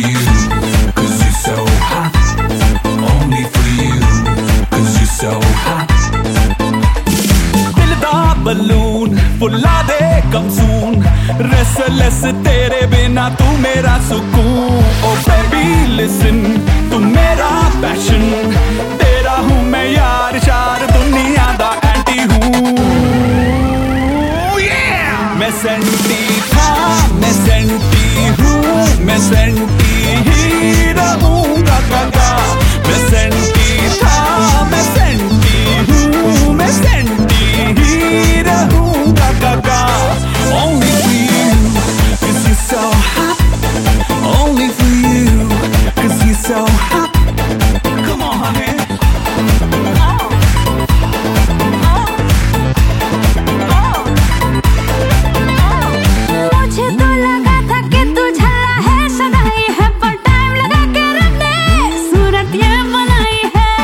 you, 'cause you're so hot. Only for you, 'cause you're so hot. दिल दा balloon फुला दे कमसून, restless तेरे बिना तू मेरा सुकून. ओ बेबी लिसन, तू मेरा पैशन, तेरा हूँ मैं यार शार, दुनिया दा एंटी हूँ. मैं सेंटी था, मैं सेंटी हूँ, मैं सेंटी ही रहूँगा काका. मैं सेंटी था, मैं सेंटी हूँ, मैं सेंटी ही रहूँगा काका. Only for you, 'cause you're so hot. Only for you, 'cause you're so hot. Come on, honey. मुझे तो लगा था कि तू झल्ला है, सदाई है, पर टाइम लगा के रब ने सूरत ये बनाई है.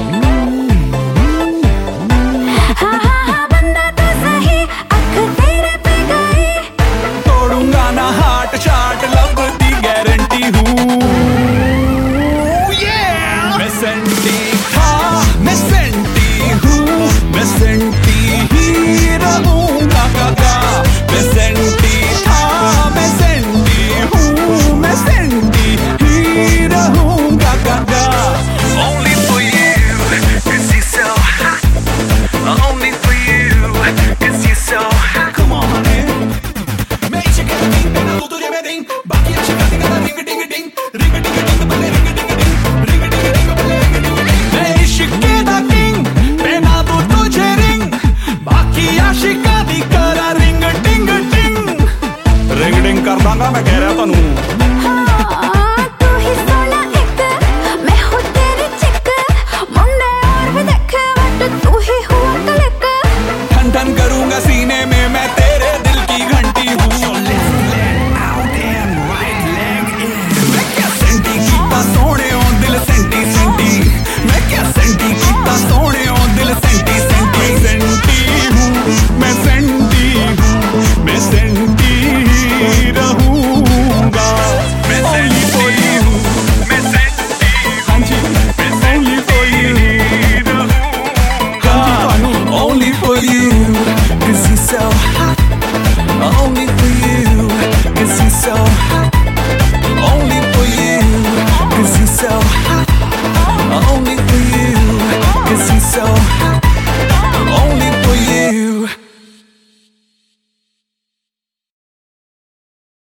हाँ हाँ हाँ बंदा तो सही, अख तेरे पे गई. तोड़ूंगा ना हार्ट शार्ट, लब दी गारंटी हूँ. मैं सेंटी था, मैं सेंटी हूँ, मैं सेंटी ही रहूँगा काका. मैं सेंटी था, मैं सेंटी हूँ, मैं सेंटी ही रहूँगा काका. Only for you, 'cause you're so hot. Only for you, 'cause you're so hot. Come on, honey. मैं इश्क के king, तेरा तू तुझे मैं ding. बाकी आशिक का ring ding ding ding, ring ding ding बल्ले ring ding ding, ring ding ding बल्ले ring ding ding. मैं इश्क के king, तेरा तू तुझे ring. बाकी आशिक का करा ring ding ding. Ring ding कर दांगा मैं कह रहा तनु. हाँ तू ही सोना एक, मैं हूँ तेरी चिक. मुंडे और भी देखे बट तू ही हुआ क्लिक. ठन ठन करूंगा सीने में मैं तेरे दिल की घंटी हूँ. मैं क्या सेंटी कीता सोने ओ दिल सेंटी सेंटी. मैं क्या सेंटी कीता सोने ओ दिल सेंटी सेंटी. सेंटी हूँ, मैं सेंटी हूँ, मैं सेंटी ही रहूँगा. मैं सेंटी हूँ, मैं सेंटी हाँ जी, only for you रहूँगा. Only for you, 'cause you're so hot. Only for you, 'cause you're so hot. Only for you, 'cause you're so hot. Only for you, 'cause you're so hot.